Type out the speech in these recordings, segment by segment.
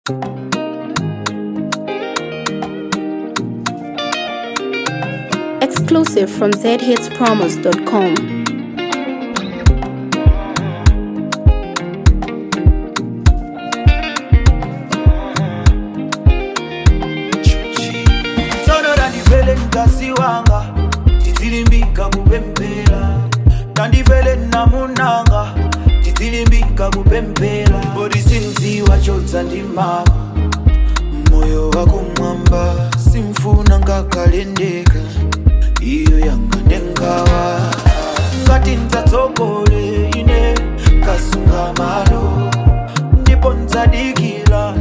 Exclusive from zhitspromos.com. Nkasi wanga titilimbika kupempela tandivele namunanga titilimbika kupempela bodi sinziwa chotsa ndimama moyo wako mwamba simfuna ngakalendeka iyo yanga ndengawa ngati nzatsogole ine kasunga malo ndipo nzadikila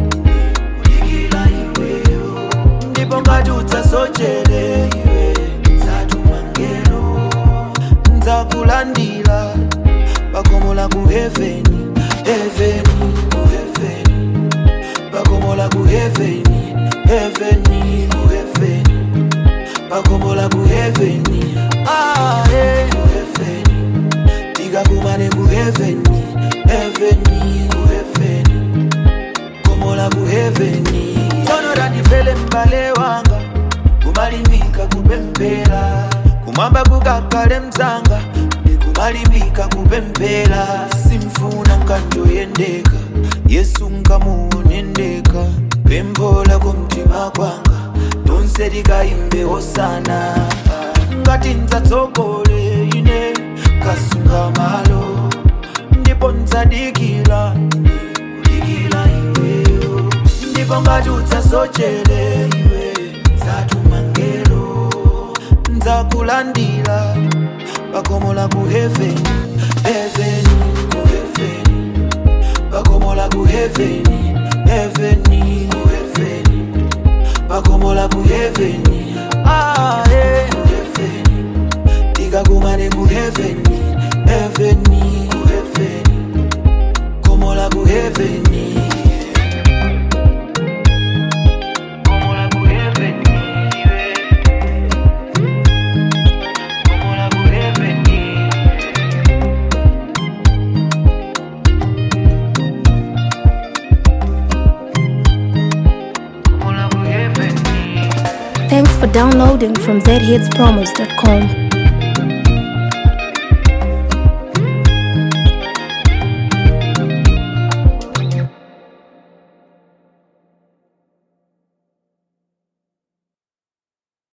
iweyo ndipo ngati utsasochele iwe zatumangelo nzakulandila bakomola ku heaveni heaveni ku heaveni bakomola ku heaveni heaveni ku heaveni bakomola ku heaveni ku heaveni tikakumane ku heaveni heaveni ku heaveni komola ku heaveni tono randivele mbale wanga kumalimbika kupempela kumwamba kukakale mzanga ndikumalimbika kupempela simfuna nkanjoyendeka yesu nkamuonendeka pembola kumtima kwanga tonse tikaimbe hosana ngati nzatsogole ine kasunga malo ndipo nzadikila iweyo ndipo ngati utsasochele iwe zatumangelo nzakulandila bakomola ku heaveni heaveni ku heaveni bakomola ku heaveni heaveni ku heaveni bakomola ku heaveni ku heaveni tikakumane ku heaveni heaveni ku heaveni komola ku heaveni Thanks for downloading from zhitspromos.com.